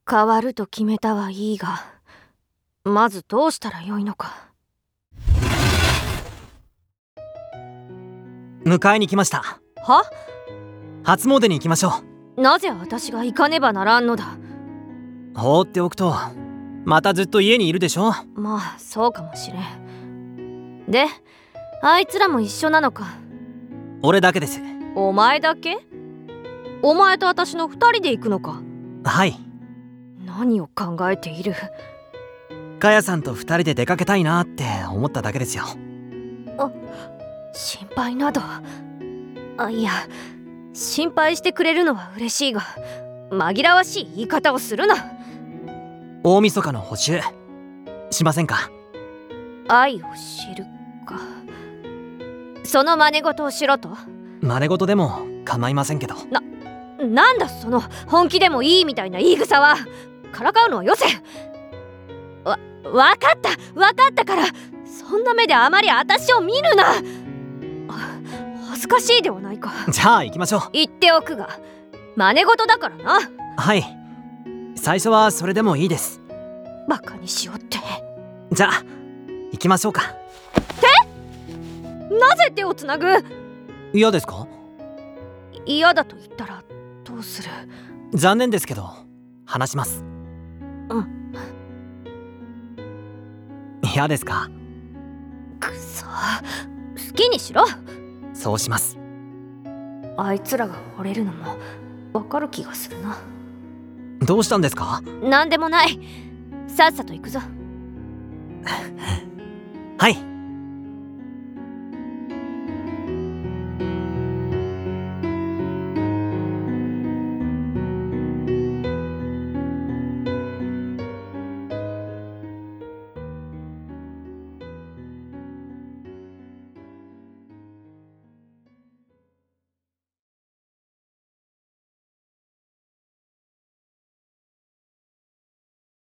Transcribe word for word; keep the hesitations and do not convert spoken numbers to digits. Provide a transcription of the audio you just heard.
変わると決めたはいいが、まずどうしたらよいのか。 迎えに来ました。 は？ 初詣に行きましょう。なぜ私が行かねばならんのだ。 放っておくとまたずっと家にいるでしょ。 まあそうかもしれん。で、あいつらも一緒なのか。 俺だけです。 お前だけ？お前と私の二人で行くのか。 はい。 何を考えている。 かやさんと二人で出かけたいなって思っただけですよ。 あ、心配など。あ、いや、心配してくれるのは嬉しいが、紛らわしい言い方をするな。 大晦日の補習しませんか。 愛を知るか。その真似事をしろと。 真似事でも構いませんけど。 な、なんだその本気でもいいみたいな言い草は。からかうのはよせ。わ、わかったわかったから。そんな目であまり私を見るな。恥ずかしいではないか。 じゃあ行きましょう。 言っておくが、真似事だからな。 はい、最初はそれでもいいです。 バカにしようって。 じゃあ行きましょうか。 手？なぜ手をつなぐ？ 嫌ですか？ 嫌だと言ったらどうする？ 残念ですけど話します。 うん。 嫌ですか？ くそ、好きにしろ。 そうします。 あいつらが惚れるのもわかる気がするな。 どうしたんですか？ なんでもない。さっさと行くぞ。 はい。